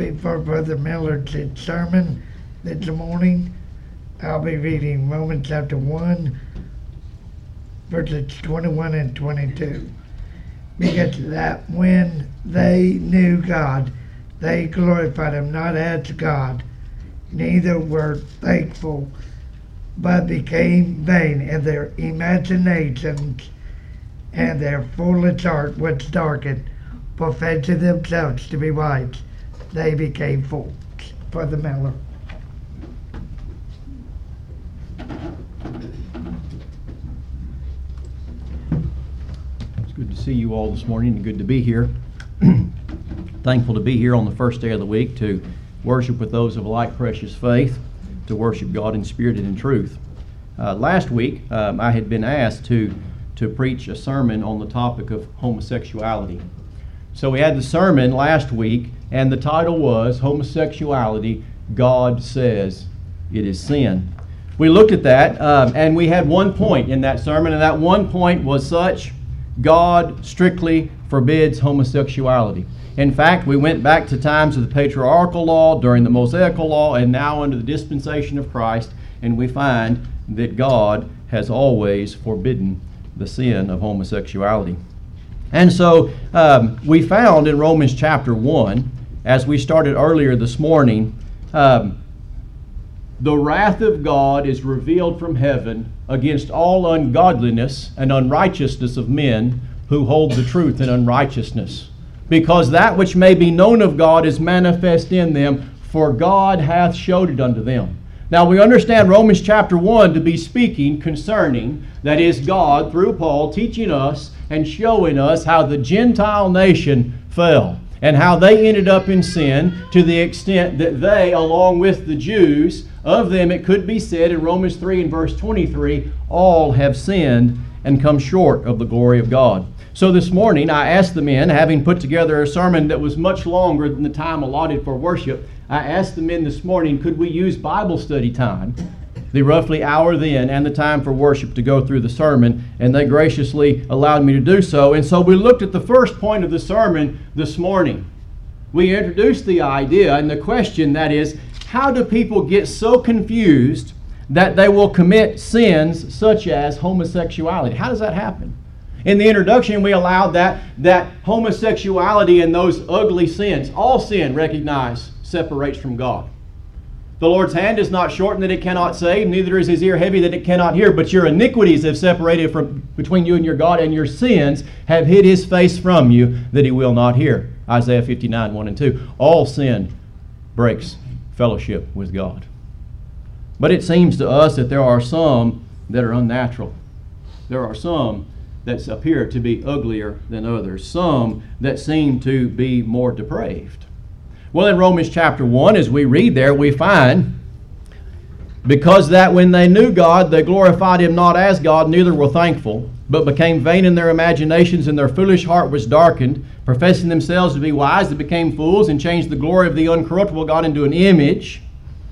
before Brother Miller's sermon this morning, I'll be reading Romans chapter 1, verses 21 and 22. Because that when they knew God, they glorified him not as God, neither were thankful, but became vain in their imaginations, and their foolish heart was darkened. Professing themselves to be wise, they became fools. Brother Miller. It's good to see you all this morning and good to be here. Thankful to be here on the first day of the week to worship with those of like precious faith, to worship God in spirit and in truth. Last week, I had been asked to preach a sermon on the topic of homosexuality. So we had the sermon last week, and the title was Homosexuality, God Says It Is Sin. We looked at that, and we had one point in that sermon, and that one point was such: God strictly forbids homosexuality. In fact, we went back to times of the patriarchal law, during the Mosaical law, and now under the dispensation of Christ, and we find that God has always forbidden the sin of homosexuality. And so we found in Romans chapter 1, as we started earlier this morning, the wrath of God is revealed from heaven against all ungodliness and unrighteousness of men who hold the truth in unrighteousness. Because that which may be known of God is manifest in them, for God hath showed it unto them. Now we understand Romans chapter 1 to be speaking concerning, that is God, through Paul, teaching us and showing us how the Gentile nation fell, and how they ended up in sin to the extent that they, along with the Jews, of them it could be said in Romans 3 and verse 23, all have sinned and come short of the glory of God. So this morning I asked the men, having put together a sermon that was much longer than the time allotted for worship, I asked the men this morning, could we use Bible study time, the roughly hour then, and the time for worship to go through the sermon, and they graciously allowed me to do so. And so we looked at the first point of the sermon this morning. We introduced the idea and the question, that is, how do people get so confused that they will commit sins such as homosexuality? How does that happen? In the introduction, we allowed that homosexuality and those ugly sins, all sin, recognize, separates from God. The Lord's hand is not shortened that it cannot save, neither is his ear heavy that it cannot hear. But your iniquities have separated between you and your God, and your sins have hid his face from you that he will not hear. Isaiah 59, 1 and 2. All sin breaks fellowship with God. But it seems to us that there are some that are unnatural. There are some that appear to be uglier than others. Some that seem to be more depraved. Well, in Romans chapter 1, as we read there, we find, because that when they knew God, they glorified him not as God, neither were thankful, but became vain in their imaginations, and their foolish heart was darkened. Professing themselves to be wise, they became fools, and changed the glory of the uncorruptible God into an image,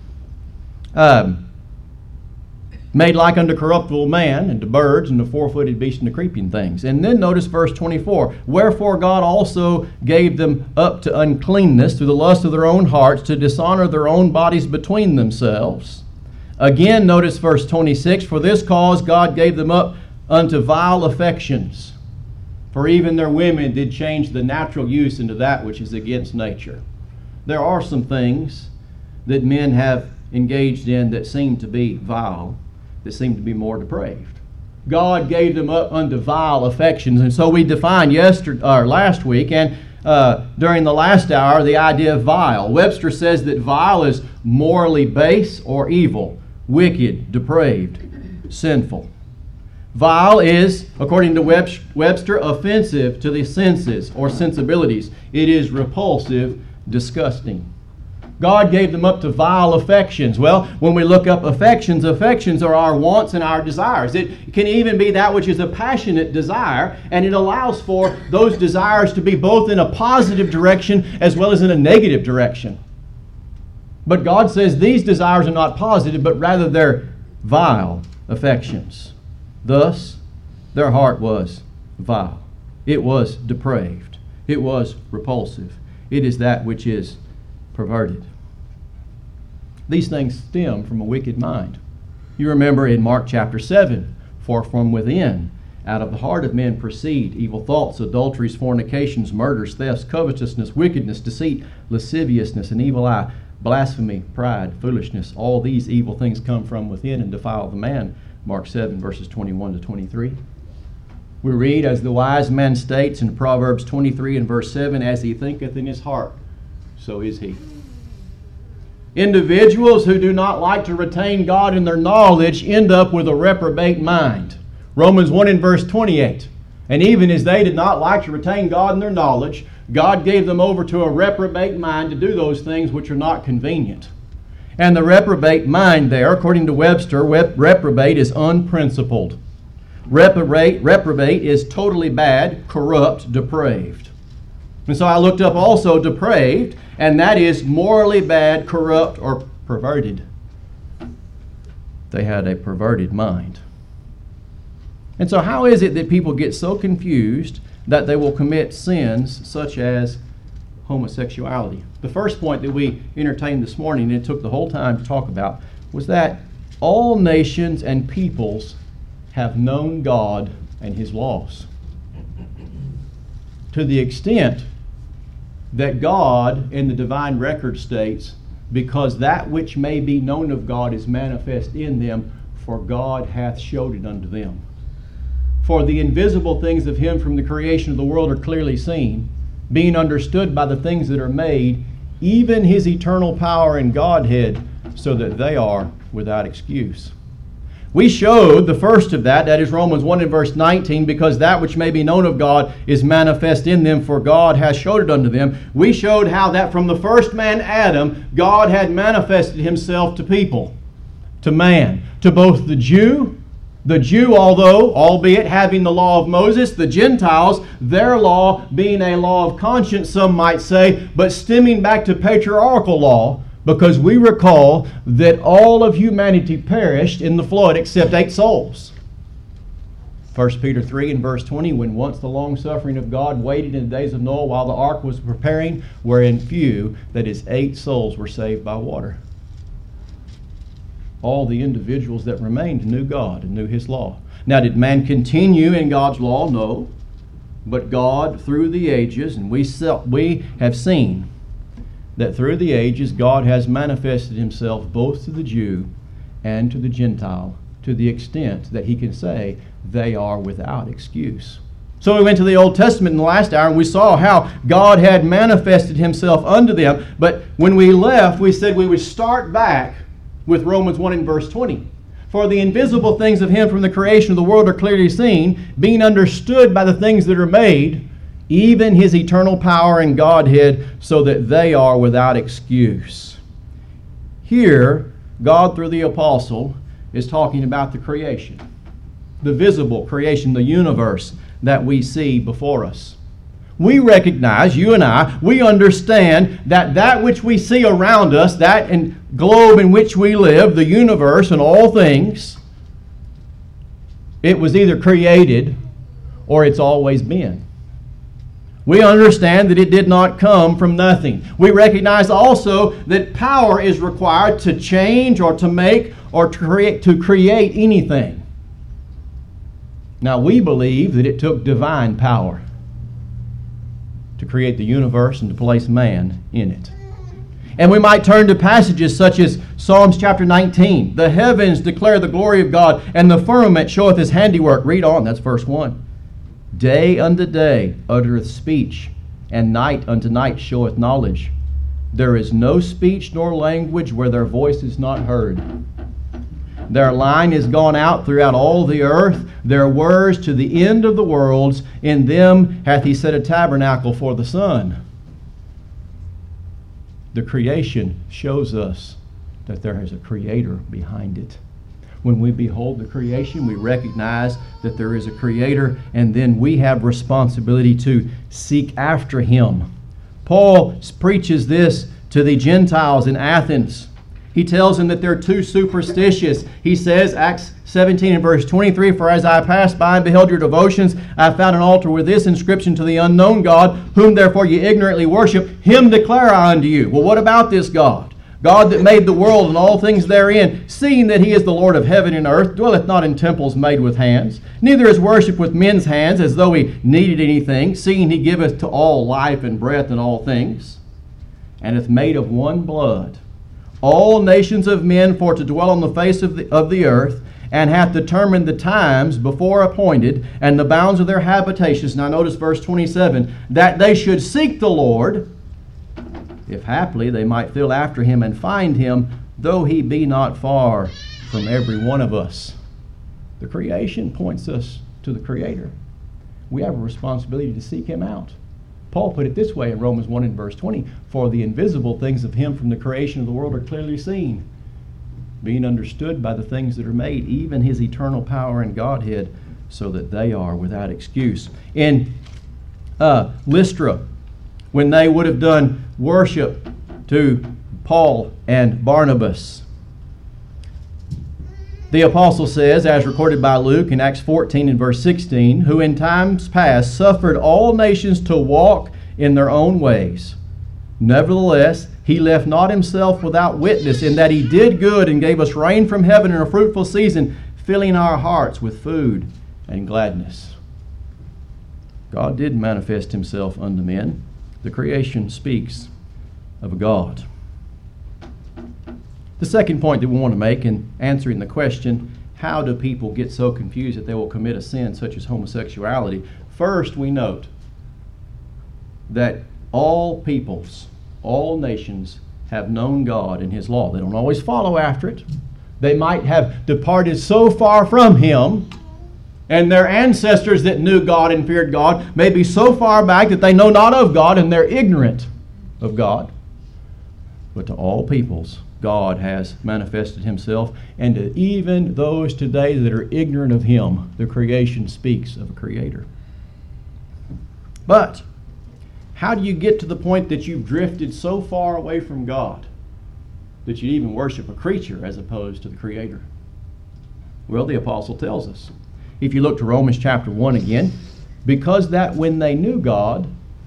made like unto corruptible man, and to birds, and to four-footed beasts, and to creeping things. And then notice verse 24. Wherefore God also gave them up to uncleanness through the lust of their own hearts, to dishonor their own bodies between themselves. Again, notice verse 26. For this cause God gave them up unto vile affections. For even their women did change the natural use into that which is against nature. There are some things that men have engaged in that seem to be vile, that seem to be more depraved. God gave them up unto vile affections. And so we defined last week and during the last hour the idea of vile. Webster says that vile is morally base or evil, wicked, depraved, sinful. Vile is, according to Webster, offensive to the senses or sensibilities. It is repulsive, disgusting. God gave them up to vile affections. Well, when we look up affections, affections are our wants and our desires. It can even be that which is a passionate desire, and it allows for those desires to be both in a positive direction as well as in a negative direction. But God says these desires are not positive, but rather they're vile affections. Thus, their heart was vile. It was depraved. It was repulsive. It is that which is perverted. These things stem from a wicked mind. You remember in Mark chapter 7, for from within, out of the heart of men proceed evil thoughts, adulteries, fornications, murders, thefts, covetousness, wickedness, deceit, lasciviousness, an evil eye, blasphemy, pride, foolishness. All these evil things come from within and defile the man. Mark 7, verses 21 to 23. We read, as the wise man states in Proverbs 23 and verse 7, as he thinketh in his heart, so is he. Individuals who do not like to retain God in their knowledge end up with a reprobate mind. Romans 1 and verse 28. And even as they did not like to retain God in their knowledge, God gave them over to a reprobate mind to do those things which are not convenient. And the reprobate mind there, according to Webster, reprobate is unprincipled. Reprobate is totally bad, corrupt, depraved. And so I looked up also depraved, and that is morally bad, corrupt, or perverted. They had a perverted mind. And so how is it that people get so confused that they will commit sins such as homosexuality? The first point that we entertained this morning, and it took the whole time to talk about, was that all nations and peoples have known God and His laws. To the extent that God in the divine record states, because that which may be known of God is manifest in them, for God hath showed it unto them. For the invisible things of Him from the creation of the world are clearly seen, being understood by the things that are made, even His eternal power and Godhead, so that they are without excuse. We showed the first of that is Romans 1 and verse 19, because that which may be known of God is manifest in them, for God has showed it unto them. We showed how that from the first man, Adam, God had manifested Himself to people, to man, to both the Jew, although, albeit having the law of Moses, the Gentiles, their law being a law of conscience, some might say, but stemming back to patriarchal law, because we recall that all of humanity perished in the flood except 8 souls. 1 Peter 3 and verse 20, when once the long-suffering of God waited in the days of Noah while the ark was preparing, wherein few, that is 8 souls, were saved by water. All the individuals that remained knew God and knew His law. Now, did man continue in God's law? No. But God, through the ages, and we have seen that through the ages God has manifested Himself both to the Jew and to the Gentile, to the extent that He can say they are without excuse. So we went to the Old Testament in the last hour and we saw how God had manifested Himself unto them. But when we left, we said we would start back with Romans 1 and verse 20. For the invisible things of Him from the creation of the world are clearly seen, being understood by the things that are made, even His eternal power and Godhead, so that they are without excuse. Here, God through the apostle is talking about the creation, the visible creation, the universe that we see before us. We recognize, you and I, we understand that which we see around us, that globe in which we live, the universe and all things, it was either created or it's always been. We understand that it did not come from nothing. We recognize also that power is required to change or to make or to create anything. Now, we believe that it took divine power to create the universe and to place man in it. And we might turn to passages such as Psalms chapter 19. The heavens declare the glory of God, and the firmament showeth His handiwork. Read on, that's verse 1. Day unto day uttereth speech, and night unto night showeth knowledge. There is no speech nor language where their voice is not heard. Their line is gone out throughout all the earth, their words to the end of the worlds. In them hath He set a tabernacle for the sun. The creation shows us that there is a Creator behind it. When we behold the creation, we recognize that there is a Creator, and then we have responsibility to seek after Him. Paul preaches this to the Gentiles in Athens. He tells them that they're too superstitious. He says, Acts 17 and verse 23, "For as I passed by and beheld your devotions, I found an altar with this inscription, to the unknown God, whom therefore ye ignorantly worship, him declare I unto you." Well, what about this God? God that made the world and all things therein, seeing that he is the Lord of heaven and earth, dwelleth not in temples made with hands, neither is worshipped with men's hands, as though he needed anything, seeing he giveth to all life and breath and all things, and hath made of one blood all nations of men for to dwell on the face of the earth, and hath determined the times before appointed, and the bounds of their habitations. Now notice verse 27, that they should seek the Lord, if haply they might feel after him and find him, though he be not far from every one of us. The creation points us to the Creator. We have a responsibility to seek him out. Paul put it this way in Romans 1 and verse 20, "For the invisible things of him from the creation of the world are clearly seen, being understood by the things that are made, even his eternal power and Godhead, so that they are without excuse." In Lystra, when they would have done worship to Paul and Barnabas, the apostle says, as recorded by Luke in Acts 14 and verse 16, "Who in times past suffered all nations to walk in their own ways. Nevertheless, he left not himself without witness, in that he did good and gave us rain from heaven in a fruitful season, filling our hearts with food and gladness." God did manifest himself unto men. The creation speaks of a God. The second point that we want to make in answering the question, how do people get so confused that they will commit a sin such as homosexuality? First, we note that all peoples, all nations have known God and his law. They don't always follow after it. They might have departed so far from him, and their ancestors that knew God and feared God may be so far back that they know not of God and they're ignorant of God. But to all peoples, God has manifested himself, and to even those today that are ignorant of him, the creation speaks of a creator. But how do you get to the point that you've drifted so far away from God that you even worship a creature as opposed to the creator? Well, the apostle tells us. If you look to Romans chapter 1 again, because that when they knew God,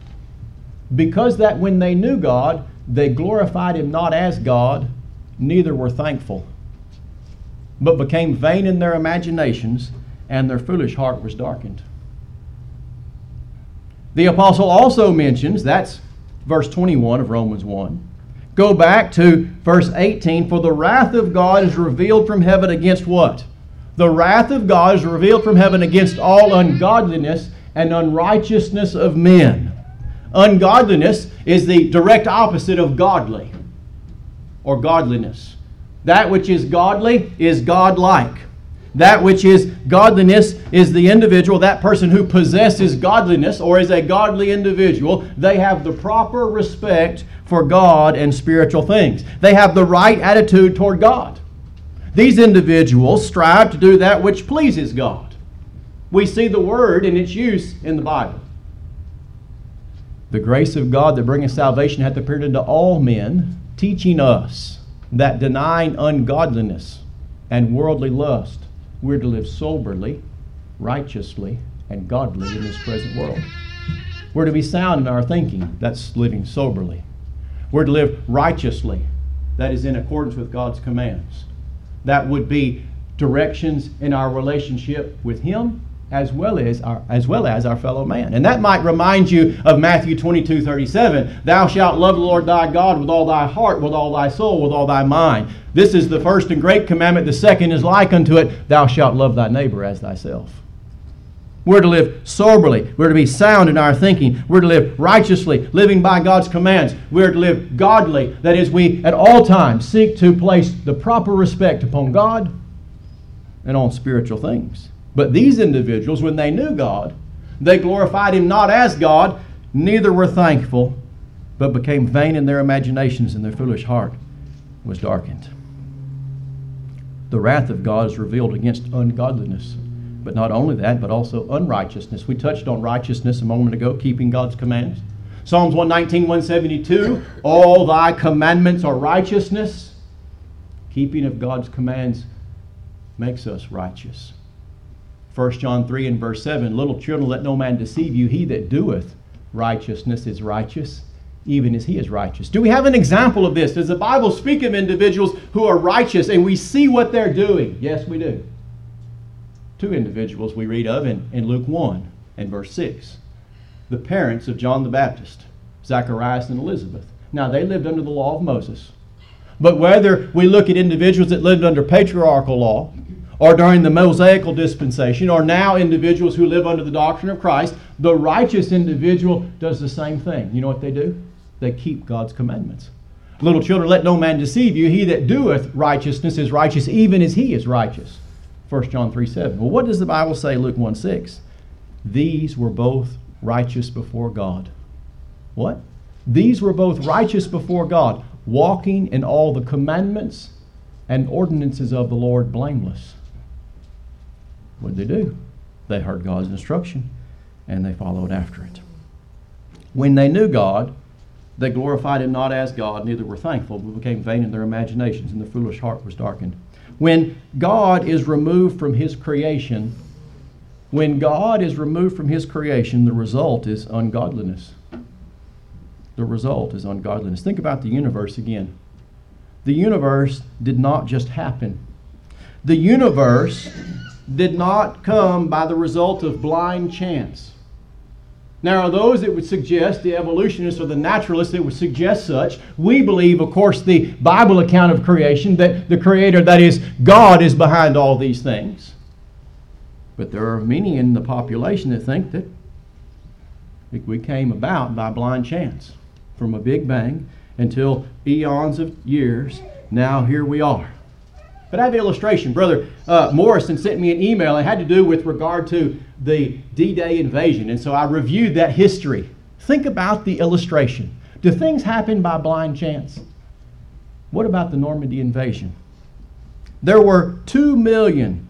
they glorified him not as God, neither were thankful, but became vain in their imaginations, and their foolish heart was darkened. The apostle also mentions, that's verse 21 of Romans 1. Go back to verse 18, "For the wrath of God is revealed from heaven against" what? The wrath of God is revealed from heaven against all ungodliness and unrighteousness of men. Ungodliness is the direct opposite of godly or godliness. That which is godly is godlike. That which is godliness is the individual, that person who possesses godliness or is a godly individual. They have the proper respect for God and spiritual things. They have the right attitude toward God. These individuals strive to do that which pleases God. We see the word in its use in the Bible. The grace of God that bringeth salvation hath appeared unto all men, teaching us that denying ungodliness and worldly lust, we're to live soberly, righteously, and godly in this present world. We're to be sound in our thinking. That's living soberly. We're to live righteously. That is in accordance with God's commands. That would be directions in our relationship with him as well as our fellow man. And that might remind you of Matthew 22:37. "Thou shalt love the Lord thy God with all thy heart, with all thy soul, with all thy mind. This is the first and great commandment. The second is like unto it. Thou shalt love thy neighbor as thyself." We're to live soberly. We're to be sound in our thinking. We're to live righteously, living by God's commands. We're to live godly. That is, we at all times seek to place the proper respect upon God and on spiritual things. But these individuals, when they knew God, they glorified him not as God, neither were thankful, but became vain in their imaginations, and their foolish heart was darkened. The wrath of God is revealed against ungodliness. But not only that, but also unrighteousness. We touched on righteousness a moment ago, keeping God's commands. Psalms 119, 172, "All thy commandments are righteousness." Keeping of God's commands makes us righteous. 1 John 3 and verse 7, little children, let no man deceive you. He that doeth righteousness is righteous, even as he is righteous. Do we have an example of this? Does the Bible speak of individuals who are righteous and we see what they're doing? Yes, we do. Two individuals we read of in Luke 1 and verse 6. The parents of John the Baptist, Zacharias and Elizabeth. Now, they lived under the law of Moses. But whether we look at individuals that lived under patriarchal law, or during the Mosaical dispensation, or now individuals who live under the doctrine of Christ, the righteous individual does the same thing. You know what they do? They keep God's commandments. Little children, let no man deceive you. He that doeth righteousness is righteous, even as he is righteous. 1 John 3:7. Well, what does the Bible say, Luke 1:6? These were both righteous before God. What? These were both righteous before God, walking in all the commandments and ordinances of the Lord blameless. What did they do? They heard God's instruction and they followed after it. When they knew God, they glorified him not as God, neither were thankful, but became vain in their imaginations, and their foolish heart was darkened. When God is removed from his creation, the result is ungodliness. The result is ungodliness. Think about the universe again. The universe did not just happen. The universe did not come by the result of blind chance. Now, are those that would suggest, the evolutionists or the naturalists that would suggest such, we believe, of course, the Bible account of creation, that the Creator, that is, God, is behind all these things. But there are many in the population that think that we came about by blind chance. From a big bang until eons of years, now here we are. But I have an illustration. Brother Morrison sent me an email. It had to do with regard to the D-Day invasion. And so I reviewed that history. Think about the illustration. Do things happen by blind chance? What about the Normandy invasion? There were 2 million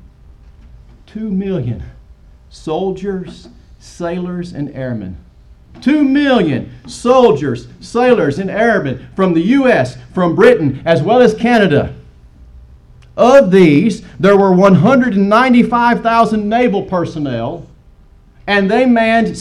soldiers, sailors, and airmen. 2 million soldiers, sailors, and airmen from the U.S., from Britain, as well as Canada. Of these, there were 195,000 naval personnel, and they manned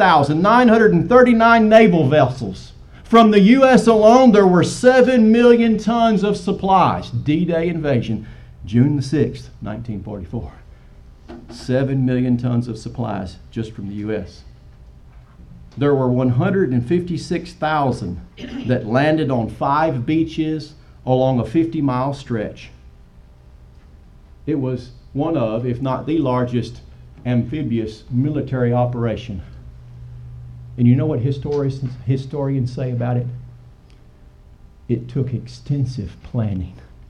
6,939 naval vessels. From the U.S. alone, there were 7 million tons of supplies. D-Day invasion, June the 6th, 1944. 7 million tons of supplies just from the U.S. There were 156,000 that landed on 5 beaches along a 50-mile stretch. It was one of, if not the largest, amphibious military operation. And you know what historians say about it? It took extensive planning.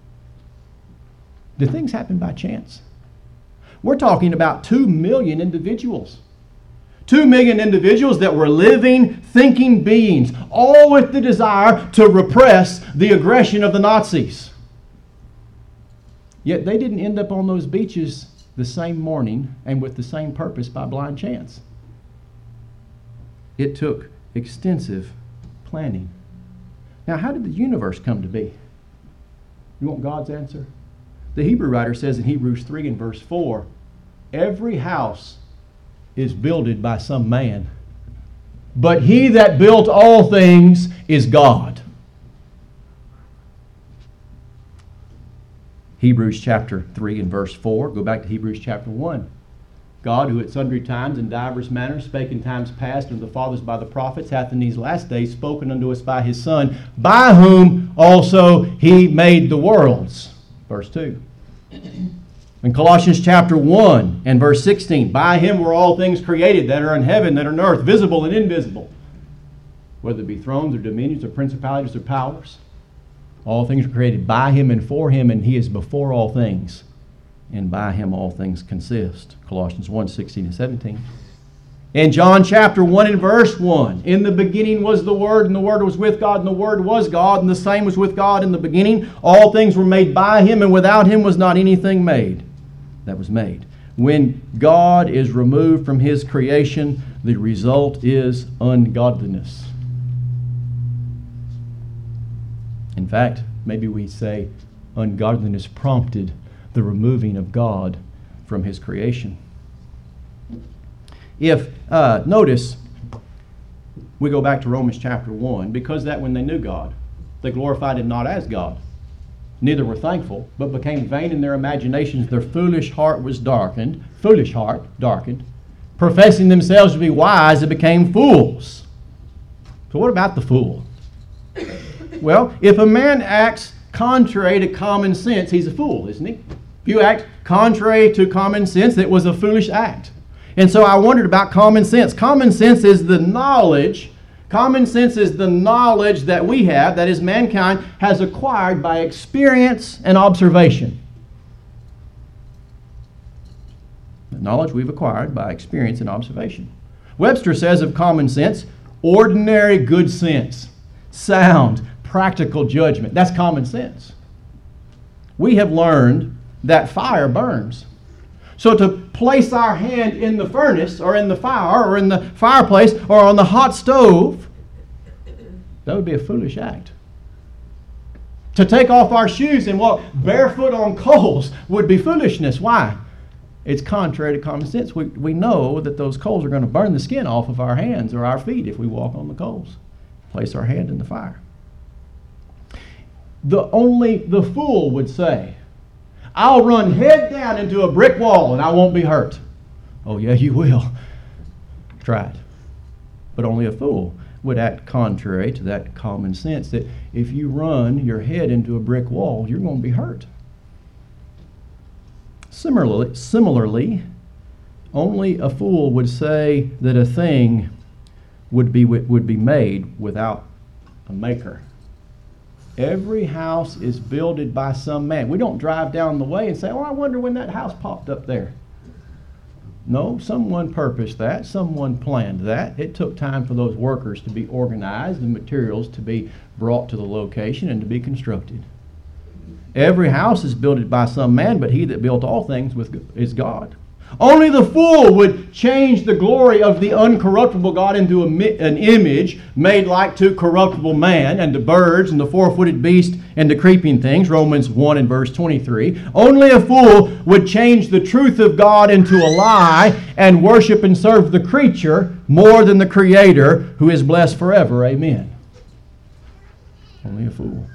Did things happen by chance? We're talking about 2 million individuals. 2 million individuals that were living, thinking beings, all with the desire to repress the aggression of the Nazis. Yet they didn't end up on those beaches the same morning and with the same purpose by blind chance. It took extensive planning. Now, how did the universe come to be? You want God's answer? The Hebrew writer says in Hebrews 3 and verse 4, every house is builded by some man, but he that built all things is God. Hebrews chapter 3 and verse 4. Go back to Hebrews chapter 1. God, who at sundry times and divers manners spake in times past unto the fathers by the prophets, hath in these last days spoken unto us by his Son, by whom also he made the worlds. Verse 2. In Colossians chapter 1 and verse 16, by him were all things created that are in heaven, that are in earth, visible and invisible, whether it be thrones or dominions or principalities or powers. All things are created by him and for him, and he is before all things, and by him all things consist. Colossians 1, 16 and 17. In John chapter 1 and verse 1, in the beginning was the Word, and the Word was with God, and the Word was God, and the same was with God in the beginning. All things were made by him, and without him was not anything made that was made. When God is removed from his creation, the result is ungodliness. In fact, maybe we say ungodliness prompted the removing of God from his creation. If, notice, we go back to Romans chapter 1, because that when they knew God, they glorified him not as God. Neither were thankful, but became vain in their imaginations. Their foolish heart darkened. Professing themselves to be wise, they became fools. So what about the fool? Well, if a man acts contrary to common sense, he's a fool, isn't he? If you act contrary to common sense, it was a foolish act. And so I wondered about common sense. Common sense is the knowledge that we have, that is, mankind has acquired by experience and observation. The knowledge we've acquired by experience and observation. Webster says of common sense, ordinary good sense, sound, practical judgment. That's common sense. We have learned that fire burns. So to place our hand in the furnace or in the fire or in the fireplace or on the hot stove, that would be a foolish act. To take off our shoes and walk barefoot on coals would be foolishness. Why? It's contrary to common sense. We know that those coals are going to burn the skin off of our hands or our feet if we walk on the coals. Place our hand in the fire. Only the fool would say, I'll run head down into a brick wall and I won't be hurt. Oh yeah, you will. Try it. But only a fool would act contrary to that common sense that if you run your head into a brick wall, you're going to be hurt. Similarly, only a fool would say that a thing would be made without a maker. Every house is builded by some man. We don't drive down the way and say, oh, I wonder when that house popped up there. No, someone purposed that. Someone planned that. It took time for those workers to be organized and materials to be brought to the location and to be constructed. Every house is built by some man, but he that built all things is God. Only the fool would change the glory of the uncorruptible God into an image made like to corruptible man and to birds and the four-footed beast and to creeping things, Romans 1 and verse 23. Only a fool would change the truth of God into a lie and worship and serve the creature more than the Creator who is blessed forever. Amen. Only a fool.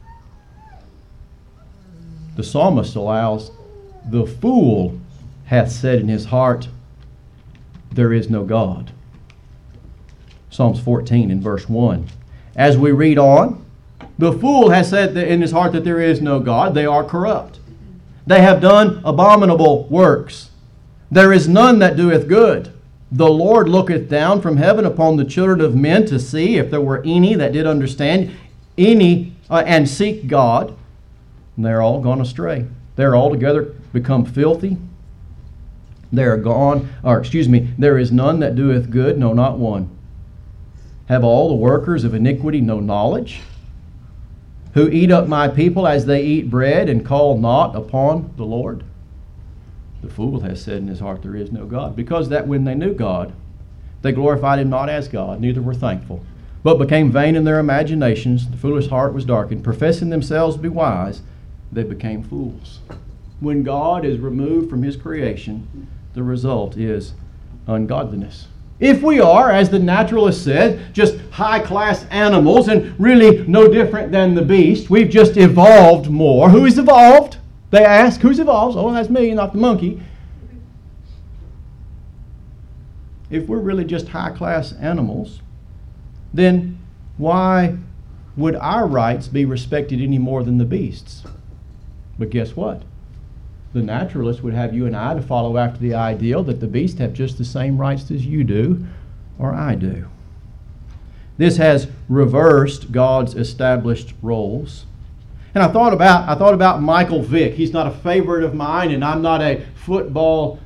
The psalmist allows the fool hath said in his heart, there is no God. Psalms 14 and verse 1. As we read on, the fool has said in his heart that there is no God. They are corrupt. They have done abominable works. There is none that doeth good. The Lord looketh down from heaven upon the children of men to see if there were any that did understand, and seek God. And they're all gone astray. They're altogether become filthy. There is none that doeth good, no, not one. Have all the workers of iniquity no knowledge? Who eat up my people as they eat bread, and call not upon the Lord? The fool has said in his heart, there is no God. Because that when they knew God, they glorified him not as God, neither were thankful, but became vain in their imaginations. The foolish heart was darkened. Professing themselves to be wise, they became fools. When God is removed from his creation, the result is ungodliness. If we are, as the naturalist said, just high-class animals and really no different than the beast, we've just evolved more. Who's evolved? They ask, who's evolved? Oh, that's me, not the monkey. If we're really just high-class animals, then why would our rights be respected any more than the beasts? But guess what? The naturalist would have you and I to follow after the ideal that the beasts have just the same rights as you do or I do. This has reversed God's established roles. And I thought about Michael Vick. He's not a favorite of mine, and I'm not a football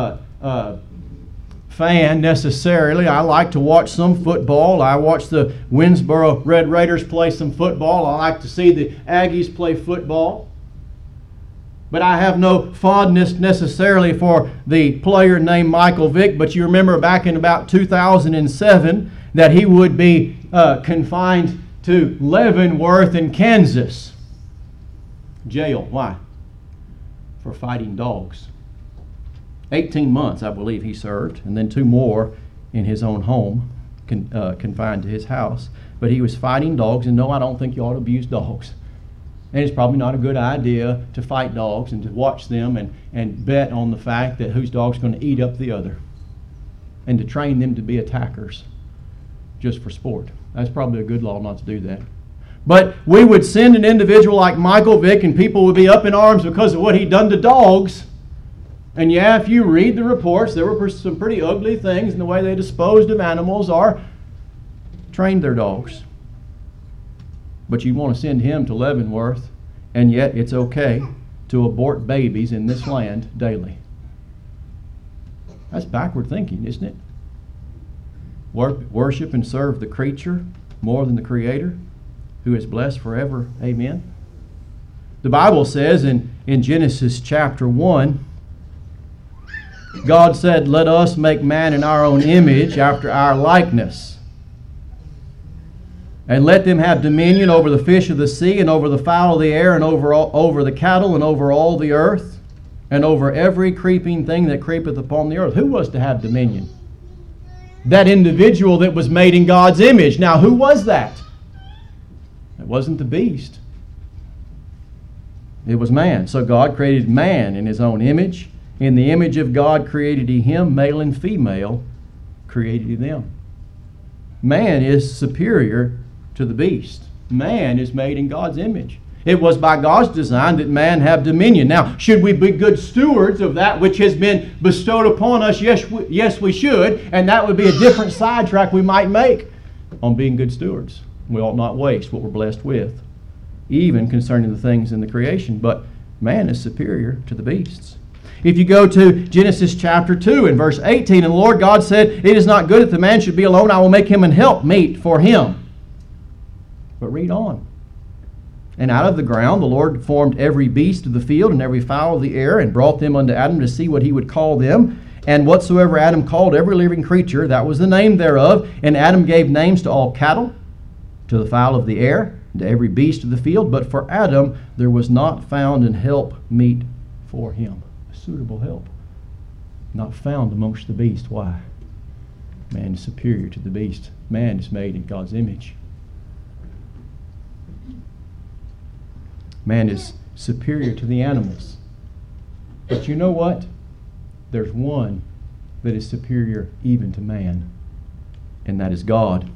fan necessarily. I like to watch some football. I watch the Winsboro Red Raiders play some football. I like to see the Aggies play football. But I have no fondness necessarily for the player named Michael Vick. But you remember back in about 2007 that he would be confined to Leavenworth in Kansas. jail. Why? For fighting dogs. 18 months, I believe, he served, and then 2 more in his own home, confined to his house. But he was fighting dogs, and no, I don't think you ought to abuse dogs. And it's probably not a good idea to fight dogs and to watch them and bet on the fact that whose dog's going to eat up the other, and to train them to be attackers just for sport. That's probably a good law not to do that. But we would send an individual like Michael Vick, and people would be up in arms because of what he'd done to dogs. And yeah, if you read the reports, there were some pretty ugly things in the way they disposed of animals or trained their dogs. But you want to send him to Leavenworth, and yet it's okay to abort babies in this land daily. That's backward thinking, isn't it? Worship and serve the creature more than the Creator, who is blessed forever. Amen. The Bible says in Genesis chapter 1, God said, "Let us make man in our own image, after our likeness. And let them have dominion over the fish of the sea, and over the fowl of the air, and over the cattle, and over all the earth, and over every creeping thing that creepeth upon the earth." Who was to have dominion? That individual that was made in God's image. Now, who was that? It wasn't the beast. It was man. So God created man in His own image. In the image of God created He him, male and female created He them. Man is superior to the beast. Man is made in God's image. It was by God's design that man have dominion. Now, should we be good stewards of that which has been bestowed upon us? Yes, we should. And that would be a different sidetrack we might make on being good stewards. We ought not waste what we're blessed with, even concerning the things in the creation. But man is superior to the beasts. If you go to Genesis chapter 2 and verse 18, "And the Lord God said, It is not good that the man should be alone. I will make him an helpmeet for him." But read on. "And out of the ground the Lord formed every beast of the field and every fowl of the air, and brought them unto Adam to see what he would call them. And whatsoever Adam called every living creature, that was the name thereof. And Adam gave names to all cattle, to the fowl of the air, and to every beast of the field. But for Adam there was not found an help meet for him." Suitable help. Not found amongst the beast. Why? Man is superior to the beast. Man is made in God's image. Man is superior to the animals. But you know what? There's one that is superior even to man, and that is God.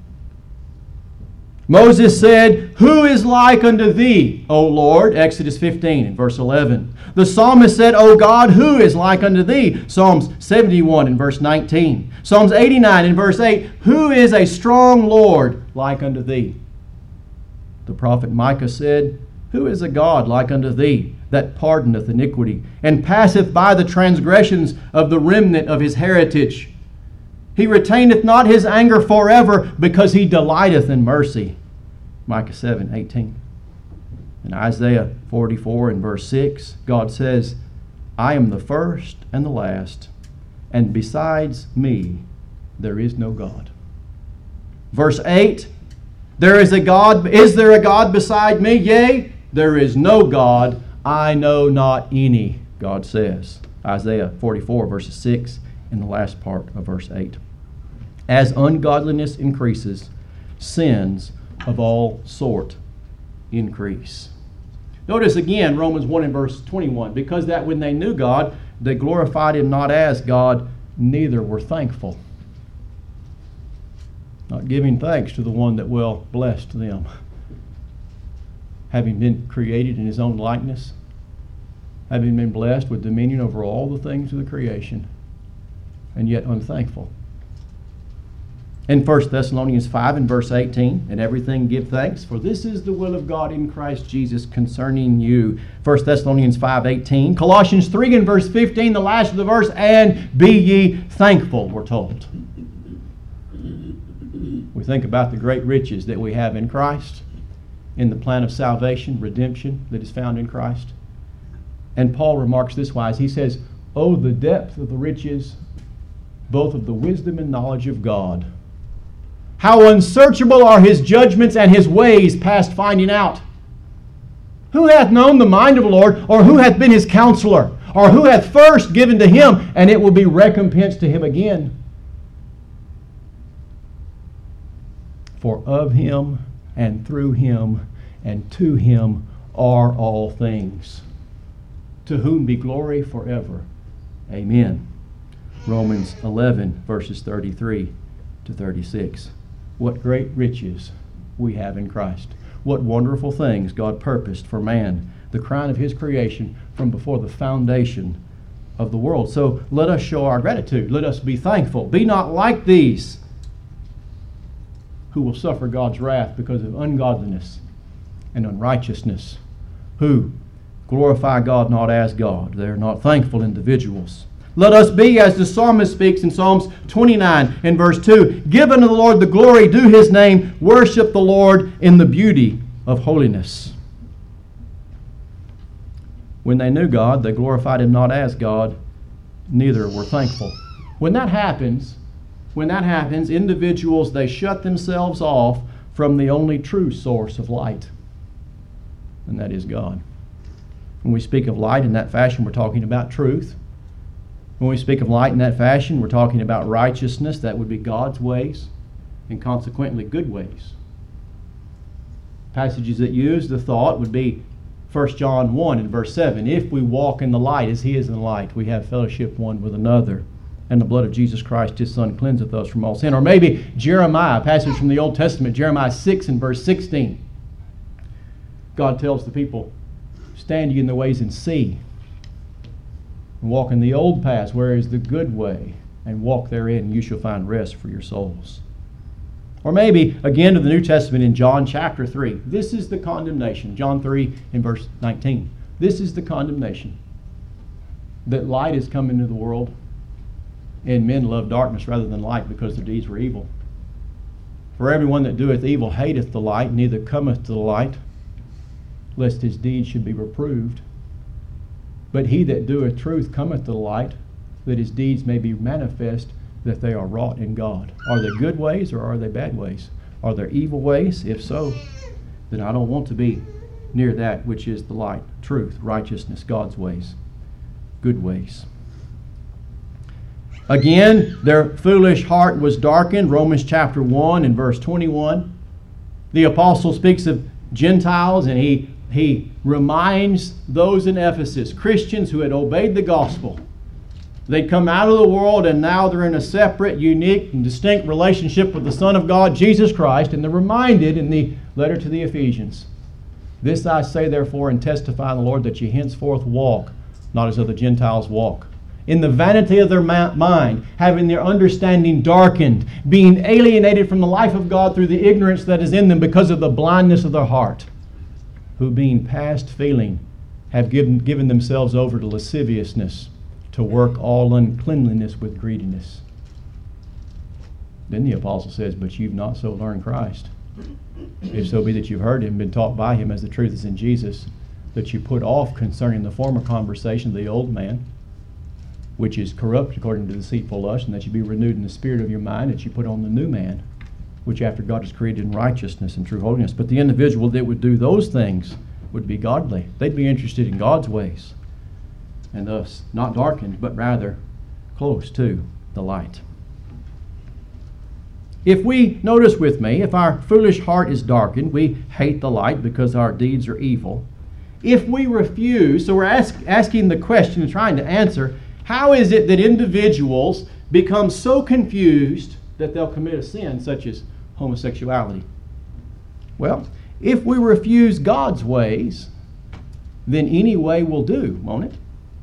Moses said, "Who is like unto thee, O Lord?" Exodus 15 and verse 11. The psalmist said, "O God, who is like unto thee?" Psalms 71 and verse 19. Psalms 89 and verse 8. "Who is a strong Lord like unto thee?" The prophet Micah said, "Who is a God like unto thee, that pardoneth iniquity, and passeth by the transgressions of the remnant of his heritage? He retaineth not his anger forever, because he delighteth in mercy." Micah 7:18. In Isaiah 44 and verse 6, God says, "I am the first and the last, and besides me there is no God." Verse 8, "There is a God, is there a God beside me? Yea, there is no God, I know not any," God says. Isaiah 44 verses 6 and the last part of verse 8. As ungodliness increases, sins of all sort increase. Notice again Romans 1 and verse 21. "Because that when they knew God, they glorified Him not as God, neither were thankful." Not giving thanks to the one that well blessed them. Having been created in His own likeness, having been blessed with dominion over all the things of the creation, and yet unthankful. In 1 Thessalonians 5 and verse 18, "In everything give thanks, for this is the will of God in Christ Jesus concerning you." 1 Thessalonians 5:18. Colossians 3 and verse 15, the last of the verse, "And be ye thankful," we're told. We think about the great riches that we have in Christ, in the plan of salvation, redemption that is found in Christ. And Paul remarks this wise. He says, "Oh, the depth of the riches, both of the wisdom and knowledge of God. How unsearchable are His judgments and His ways past finding out. Who hath known the mind of the Lord, or who hath been his counselor, or who hath first given to him, and it will be recompensed to him again? For of him, and through him, and to him are all things, to whom be glory forever. Amen. Romans 11, verses 33 to 36. What great riches we have in Christ. What wonderful things God purposed for man, the crown of his creation from before the foundation of the world. So let us show our gratitude. Let us be thankful. Be not like these who will suffer God's wrath because of ungodliness and unrighteousness, who glorify God not as God. They're not thankful individuals. Let us be, as the psalmist speaks in Psalms 29 and verse 2, give unto the Lord the glory due his name, worship the Lord in the beauty of holiness. When they knew God, they glorified him not as God, neither were thankful. When that happens, individuals, they shut themselves off from the only true source of light, and that is God. When we speak of light in that fashion, we're talking about truth. When we speak of light in that fashion, we're talking about righteousness. That would be God's ways, and consequently good ways. Passages that use the thought would be 1 John 1 and verse 7. If we walk in the light as he is in the light, we have fellowship one with another. And the blood of Jesus Christ, his Son, cleanseth us from all sin. Or maybe Jeremiah, a passage from the Old Testament, Jeremiah 6 and verse 16. God tells the people, stand ye in the ways and see, and walk in the old paths, where is the good way, and walk therein, and you shall find rest for your souls. Or maybe, again, to the New Testament in John chapter 3. This is the condemnation. John 3 and verse 19. This is the condemnation, that light is come into the world, and men love darkness rather than light, because their deeds were evil. For everyone that doeth evil hateth the light, neither cometh to the light, lest his deeds should be reproved. But he that doeth truth cometh to the light, that his deeds may be manifest, that they are wrought in God. Are they good ways, or are they bad ways? Are there evil ways? If so, then I don't want to be near that which is the light, truth, righteousness, God's ways, good ways. Again, their foolish heart was darkened. Romans chapter 1 and verse 21. The apostle speaks of Gentiles, and he reminds those in Ephesus, Christians who had obeyed the gospel. They'd come out of the world, and now they're in a separate, unique, and distinct relationship with the Son of God, Jesus Christ. And they're reminded in the letter to the Ephesians, this I say therefore, and testify in the Lord, that ye henceforth walk, not as other Gentiles walk, in the vanity of their mind, having their understanding darkened, being alienated from the life of God through the ignorance that is in them because of the blindness of their heart, who being past feeling have given themselves over to lasciviousness, to work all uncleanliness with greediness. Then the apostle says, but you've not so learned Christ. If so be that you've heard him, been taught by him, as the truth is in Jesus, that you put off concerning the former conversation the old man, which is corrupt according to deceitful lust, and that you be renewed in the spirit of your mind, that you put on the new man, which after God is created in righteousness and true holiness. But the individual that would do those things would be godly. They'd be interested in God's ways, and thus not darkened, but rather close to the light. If we, notice with me, if our foolish heart is darkened, we hate the light because our deeds are evil. If we refuse, so we're asking the question and trying to answer, how is it that individuals become so confused that they'll commit a sin such as homosexuality? Well, if we refuse God's ways, then any way will do, won't it?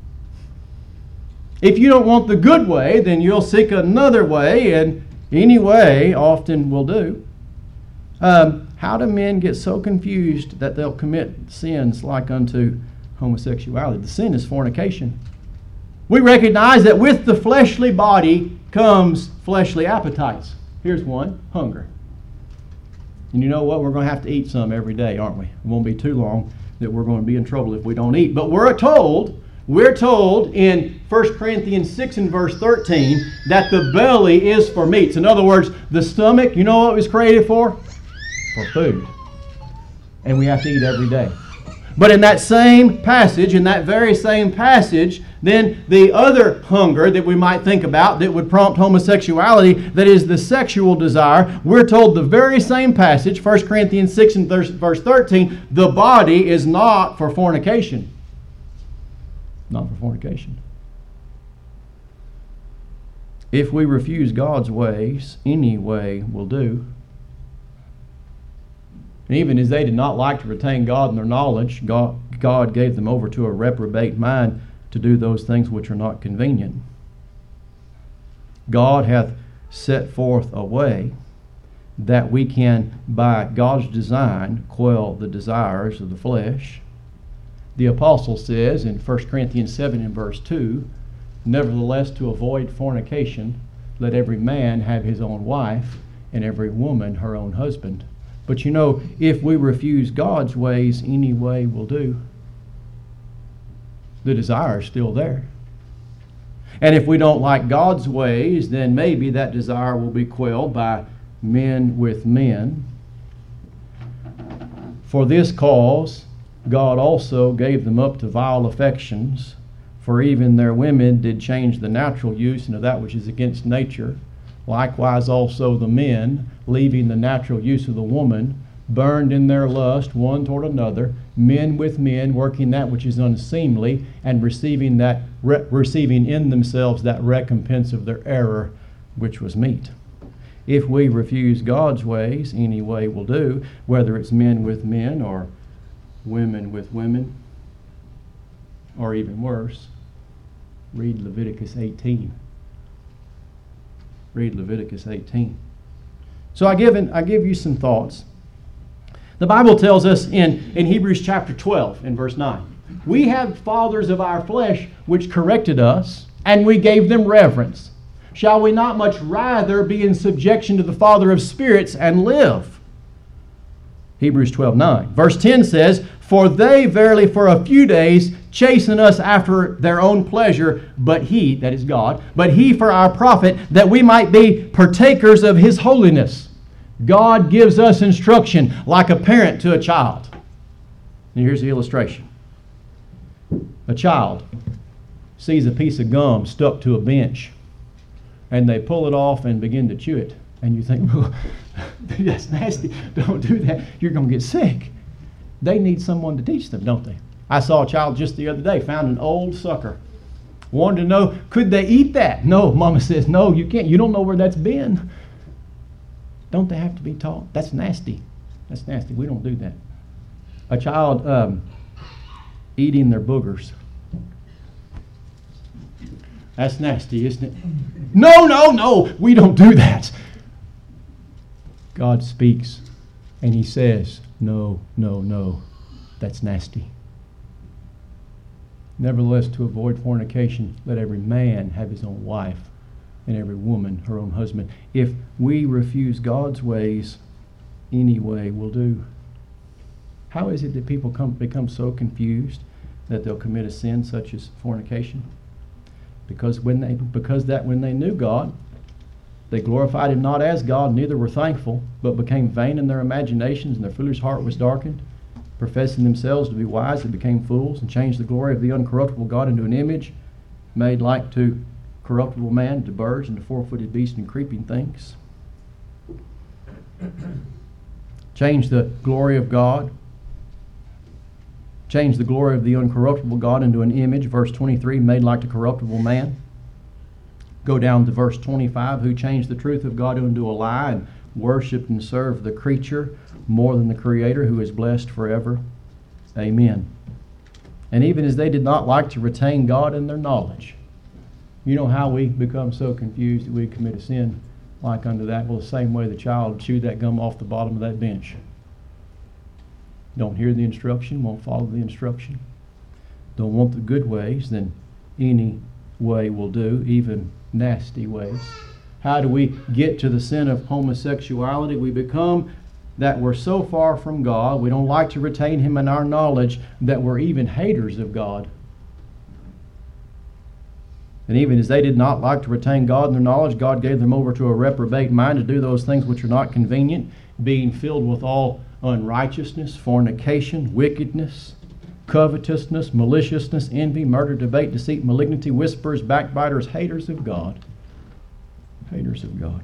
If you don't want the good way, then you'll seek another way, and any way often will do. How do men get so confused that they'll commit sins like unto homosexuality? The sin is fornication. We recognize that with the fleshly body comes fleshly appetites. Here's one, hunger. And you know what? We're going to have to eat some every day, aren't we? It won't be too long that we're going to be in trouble if we don't eat. But we're told in 1 Corinthians 6 and verse 13 that the belly is for meats. In other words, the stomach, you know what it was created for? For food. And we have to eat every day. But in that same passage, then the other hunger that we might think about that would prompt homosexuality, that is the sexual desire, we're told the very same passage, 1 Corinthians 6 and verse 13, the body is not for fornication. Not for fornication. If we refuse God's ways, any way will do. And even as they did not like to retain God in their knowledge, God gave them over to a reprobate mind to do those things which are not convenient. God hath set forth a way that we can, by God's design, quell the desires of the flesh. The apostle says in 1 Corinthians 7 and verse 2, nevertheless, to avoid fornication, let every man have his own wife, and every woman her own husband. But you know, if we refuse God's ways, any way will do. The desire is still there. And if we don't like God's ways, then maybe that desire will be quelled by men with men. For this cause, God also gave them up to vile affections, for even their women did change the natural use into that which is against nature. Likewise also the men, leaving the natural use of the woman, burned in their lust one toward another, men with men, working that which is unseemly, and receiving in themselves that recompense of their error, which was meat. If we refuse God's ways, any way will do, whether it's men with men or women with women, or even worse. Read Leviticus 18. Read Leviticus 18. So I give you some thoughts. The Bible tells us in Hebrews chapter 12 in verse 9, we have fathers of our flesh which corrected us, and we gave them reverence. Shall we not much rather be in subjection to the Father of spirits and live? Hebrews 12:9. Verse 10 says, for they verily for a few days chasten us after their own pleasure, but He, that is God, but He for our profit, that we might be partakers of His holiness. God gives us instruction like a parent to a child. And here's the illustration. A child sees a piece of gum stuck to a bench, and they pull it off and begin to chew it. And you think, well, that's nasty. Don't do that. You're going to get sick. They need someone to teach them, don't they? I saw a child just the other day, found an old sucker. Wanted to know, could they eat that? No, Mama says, no, you can't. You don't know where that's been. Don't they have to be taught? That's nasty. That's nasty. We don't do that. A child eating their boogers. That's nasty, isn't it? No, we don't do that. God speaks and He says, no, that's nasty. Nevertheless, to avoid fornication, let every man have his own wife, and every woman her own husband. If we refuse God's ways, any way will do. How is it that people become so confused that they'll commit a sin such as fornication? Because when they knew God, they glorified Him not as God, neither were thankful, but became vain in their imaginations, and their foolish heart was darkened. Professing themselves to be wise, they became fools, and changed the glory of the uncorruptible God into an image made like to corruptible man, to birds, and to four-footed beasts and creeping things. Change the glory of God. Change the glory of the uncorruptible God into an image. Verse 23, made like to corruptible man. Go down to verse 25, who changed the truth of God into a lie and worshiped and served the creature more than the Creator, who is blessed forever. Amen. And even as they did not like to retain God in their knowledge. You know how we become so confused that we commit a sin like unto that? Well, the same way the child chewed that gum off the bottom of that bench. Don't hear the instruction, won't follow the instruction. Don't want the good ways, then any way will do, even nasty ways. How do we get to the sin of homosexuality? We become that we're so far from God, we don't like to retain Him in our knowledge, that we're even haters of God. And even as they did not like to retain God in their knowledge, God gave them over to a reprobate mind to do those things which are not convenient, being filled with all unrighteousness, fornication, wickedness, covetousness, maliciousness, envy, murder, debate, deceit, malignity, whisperers, backbiters, haters of God. Haters of God.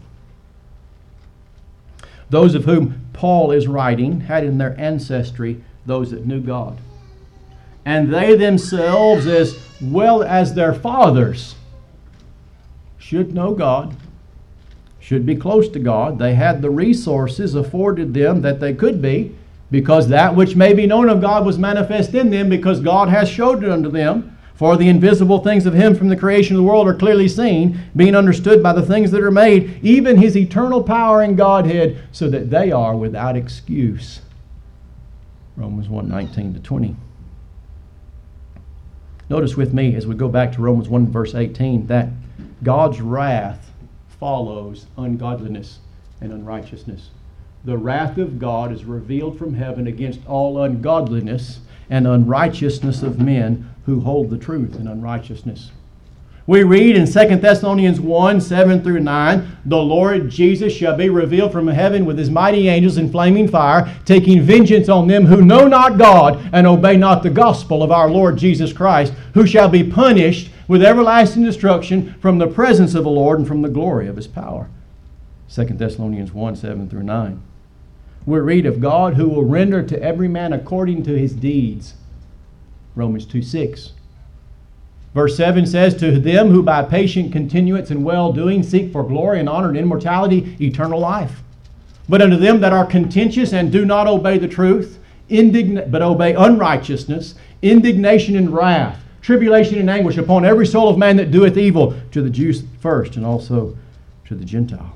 Those of whom Paul is writing had in their ancestry those that knew God. And they themselves, as well as their fathers, should know God, should be close to God. They had the resources afforded them that they could be, because that which may be known of God was manifest in them, because God has showed it unto them. For the invisible things of Him from the creation of the world are clearly seen, being understood by the things that are made, even His eternal power and Godhead, so that they are without excuse. Romans 1:19-20. Notice with me as we go back to Romans 1 verse 18 that God's wrath follows ungodliness and unrighteousness. The wrath of God is revealed from heaven against all ungodliness and unrighteousness of men who hold the truth in unrighteousness. We read in 2 Thessalonians 1:7-9, the Lord Jesus shall be revealed from heaven with His mighty angels in flaming fire, taking vengeance on them who know not God and obey not the gospel of our Lord Jesus Christ, who shall be punished with everlasting destruction from the presence of the Lord and from the glory of His power. 2 Thessalonians 1:7-9. We read of God who will render to every man according to his deeds. Romans 2:6. Verse 7 says, to them who by patient continuance and well-doing seek for glory and honor and immortality, eternal life. But unto them that are contentious and do not obey the truth, but obey unrighteousness, indignation and wrath, tribulation and anguish upon every soul of man that doeth evil, to the Jews first and also to the Gentile.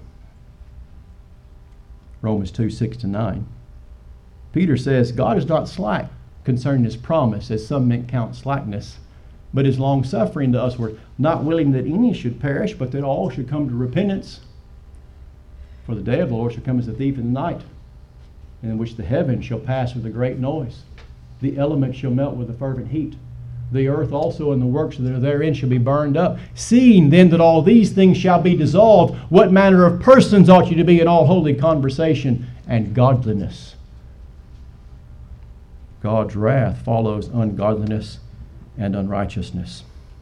Romans 2:6-9. Peter says, God is not slack concerning His promise, as some men count slackness, but is long-suffering to usward, not willing that any should perish, but that all should come to repentance. For the day of the Lord shall come as a thief in the night, in which the heavens shall pass with a great noise. The elements shall melt with a fervent heat. The earth also and the works that are therein shall be burned up. Seeing then that all these things shall be dissolved, what manner of persons ought you to be in all holy conversation and godliness? God's wrath follows ungodliness and unrighteousness.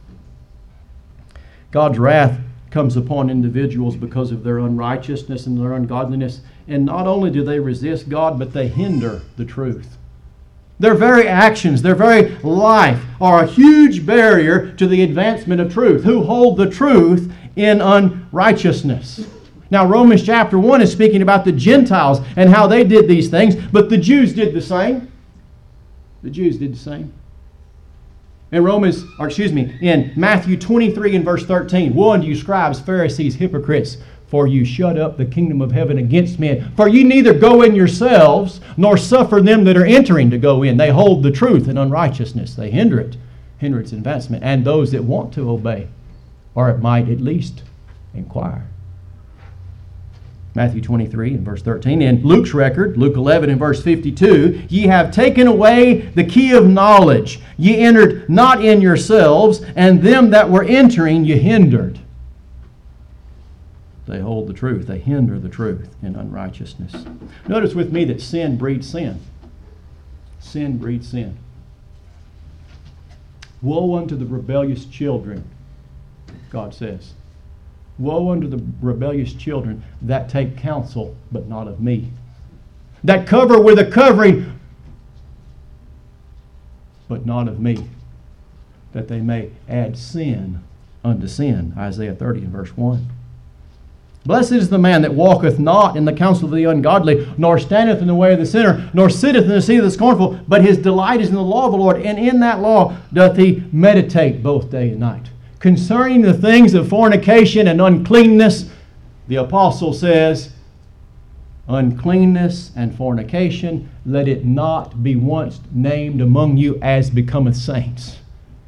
God's wrath comes upon individuals because of their unrighteousness and their ungodliness. And not only do they resist God, but they hinder the truth. Their very actions, their very life are a huge barrier to the advancement of truth. Who hold the truth in unrighteousness? Now, Romans chapter 1 is speaking about the Gentiles and how they did these things, but the Jews did the same. The Jews did the same. In Matthew 23 and verse 13, woe unto you, scribes, Pharisees, hypocrites, for you shut up the kingdom of heaven against men. For you neither go in yourselves, nor suffer them that are entering to go in. They hold the truth in unrighteousness. They hinder its advancement. And those that want to obey, or might at least inquire. Matthew 23 and verse 13. In Luke's record, Luke 11 and verse 52, ye have taken away the key of knowledge. Ye entered not in yourselves, and them that were entering ye hindered. They hold the truth. They hinder the truth in unrighteousness. Notice with me that sin breeds sin. Sin breeds sin. Woe unto the rebellious children, God says. Woe unto the rebellious children that take counsel, but not of me. That cover with a covering, but not of me. That they may add sin unto sin. Isaiah 30 and verse 1. Blessed is the man that walketh not in the counsel of the ungodly, nor standeth in the way of the sinner, nor sitteth in the seat of the scornful, but his delight is in the law of the Lord, and in that law doth he meditate both day and night. Concerning the things of fornication and uncleanness, the apostle says, uncleanness and fornication, let it not be once named among you as becometh saints.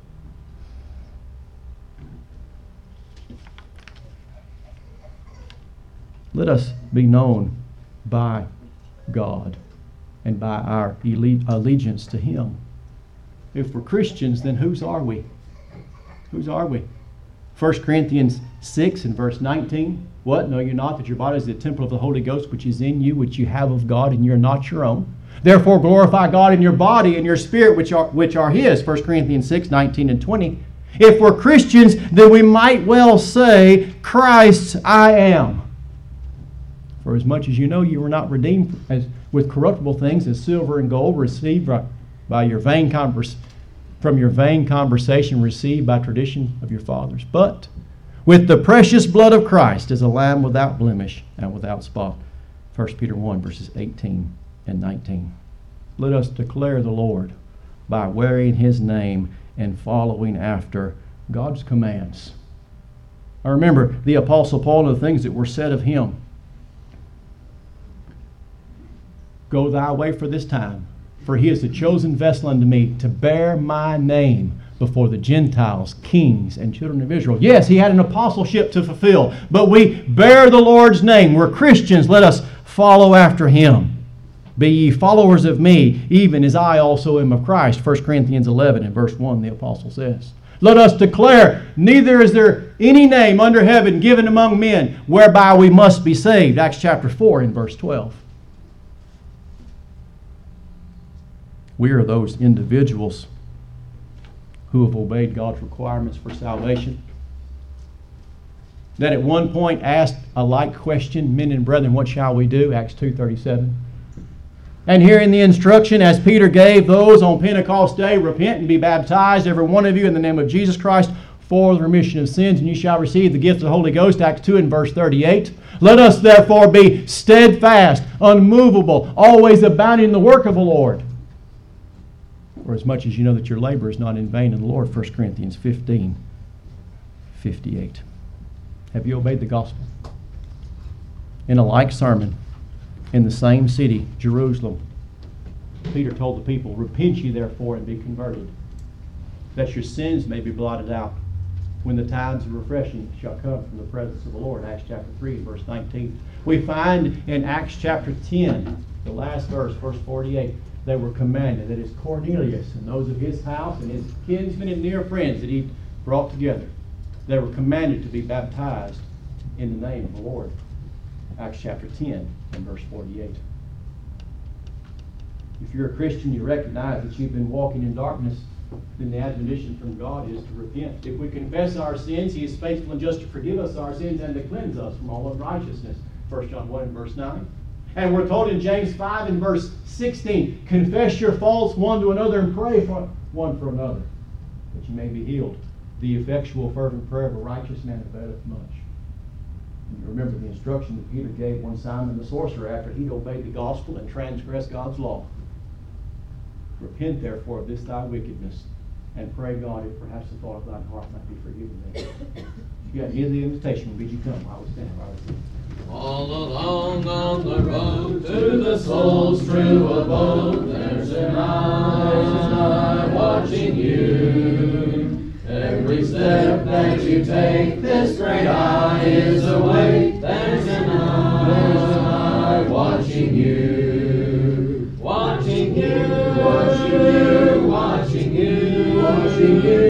Let us be known by God and by our allegiance to Him. If we're Christians, then whose are we? Whose are we? 1 Corinthians 6 and verse 19. What? Know you not that your body is the temple of the Holy Ghost, which is in you, which you have of God, and you're not your own? Therefore glorify God in your body and your spirit, which are His. 1 Corinthians 6, 19 and 20. If we're Christians, then we might well say, Christ's I am. For as much as you know, you were not redeemed with corruptible things as silver and gold received by your vain from your vain conversation received by tradition of your fathers, but with the precious blood of Christ as a lamb without blemish and without spot. 1 Peter 1, verses 18 and 19. Let us declare the Lord by wearing His name and following after God's commands. I remember the Apostle Paul and the things that were said of him. Go thy way for this time, for he is the chosen vessel unto me to bear my name before the Gentiles, kings, and children of Israel. Yes, he had an apostleship to fulfill, but we bear the Lord's name. We're Christians. Let us follow after him. Be ye followers of me, even as I also am of Christ. 1 Corinthians 11 and verse 1, the apostle says. Let us declare, neither is there any name under heaven given among men whereby we must be saved. Acts chapter 4 and verse 12. We are those individuals who have obeyed God's requirements for salvation, that at one point asked a like question, men and brethren, what shall we do? Acts 2:37. And here in the instruction, as Peter gave those on Pentecost Day, repent and be baptized, every one of you, in the name of Jesus Christ, for the remission of sins, and you shall receive the gift of the Holy Ghost, Acts 2 and verse 38. Let us therefore be steadfast, unmovable, always abounding in the work of the Lord. For as much as you know that your labor is not in vain in the Lord, 1 Corinthians 15:58. Have you obeyed the gospel? In a like sermon, in the same city, Jerusalem, Peter told the people, repent ye therefore and be converted, that your sins may be blotted out, when the times of refreshing shall come from the presence of the Lord. Acts chapter 3, verse 19. We find in Acts chapter 10, the last verse, verse 48, they were commanded, that is Cornelius and those of his house and his kinsmen and near friends that he brought together, they were commanded to be baptized in the name of the Lord. Acts chapter 10 and verse 48. If you're a Christian, you recognize that you've been walking in darkness, then the admonition from God is to repent. If we confess our sins, He is faithful and just to forgive us our sins and to cleanse us from all unrighteousness. 1 John 1 and verse 9. And we're told in James 5 and verse 16, confess your faults one to another and pray for one for another, that you may be healed. The effectual fervent prayer of a righteous man availeth much. And you remember the instruction that Peter gave one Simon the sorcerer after he'd obeyed the gospel and transgressed God's law. Repent therefore of this thy wickedness, and pray God if perhaps the thought of thine heart might be forgiven thee. If you got any of the invitation, we bid you come. I will stand right with you. All along on the road to the soul's true abode, there's an eye watching you. Every step that you take, this great eye is awake. There's an eye watching you, watching you.